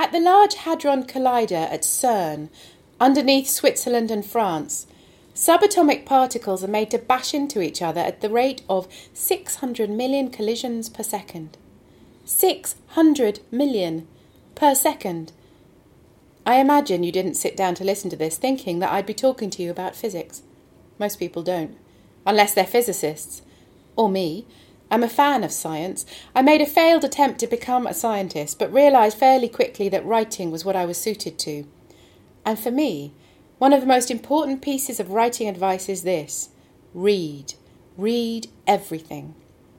At the Large Hadron Collider at CERN, underneath Switzerland and France, subatomic particles are made to bash into each other at the rate of 600 million collisions per second. 600 million per second. I imagine you didn't sit down to listen to this thinking that I'd be talking to you about physics. Most people don't, unless they're physicists. Or me. I'm a fan of science. I made a failed attempt to become a scientist, but realised fairly quickly that writing was what I was suited to. And for me, one of the most important pieces of writing advice is this: read. Read everything.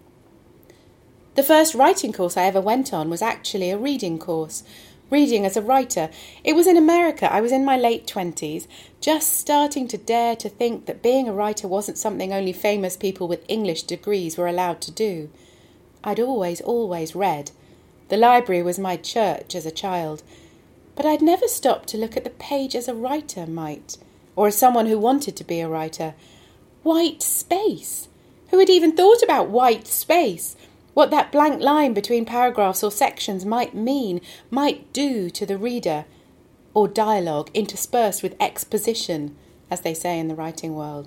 The first writing course I ever went on was actually a reading course. Reading as a writer. It was in America. I was in my late 20s, just starting to dare to think that being a writer wasn't something only famous people with English degrees were allowed to do. I'd always read. The library was my church as a child. But I'd never stopped to look at the page as a writer might, or as someone who wanted to be a writer. White space! Who had even thought about white space? What that blank line between paragraphs or sections might mean, might do to the reader, or dialogue interspersed with exposition, as they say in the writing world.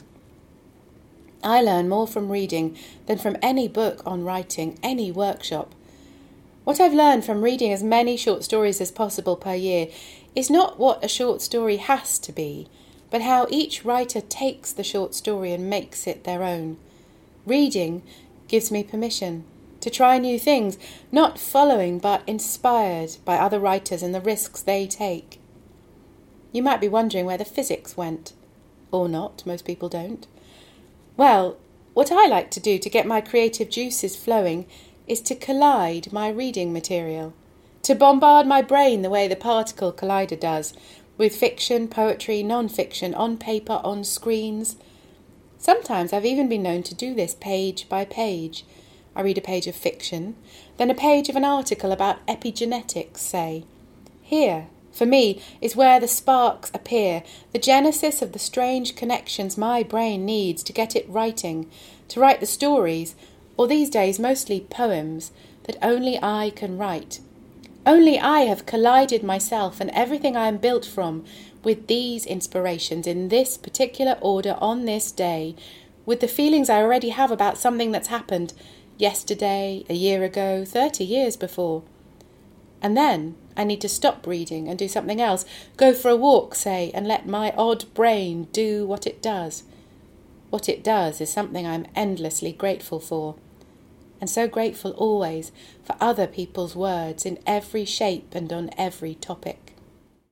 I learn more from reading than from any book on writing, any workshop. What I've learned from reading as many short stories as possible per year is not what a short story has to be, but how each writer takes the short story and makes it their own. Reading gives me permission to try new things, not following but inspired by other writers and the risks they take. You might be wondering where the physics went. Or not, most people don't. Well, what I like to do to get my creative juices flowing is to collide my reading material, to bombard my brain the way the particle collider does, with fiction, poetry, non-fiction, on paper, on screens. Sometimes I've even been known to do this page by page. I read a page of fiction, then a page of an article about epigenetics, say. Here, for me, is where the sparks appear, the genesis of the strange connections my brain needs to get it writing, to write the stories, or these days mostly poems, that only I can write. Only I have collided myself and everything I am built from with these inspirations in this particular order on this day, with the feelings I already have about something that's happened yesterday, a year ago, 30 years before. And then I need to stop reading and do something else, go for a walk, say, and let my odd brain do what it does. What it does is something I'm endlessly grateful for, and so grateful always for other people's words in every shape and on every topic.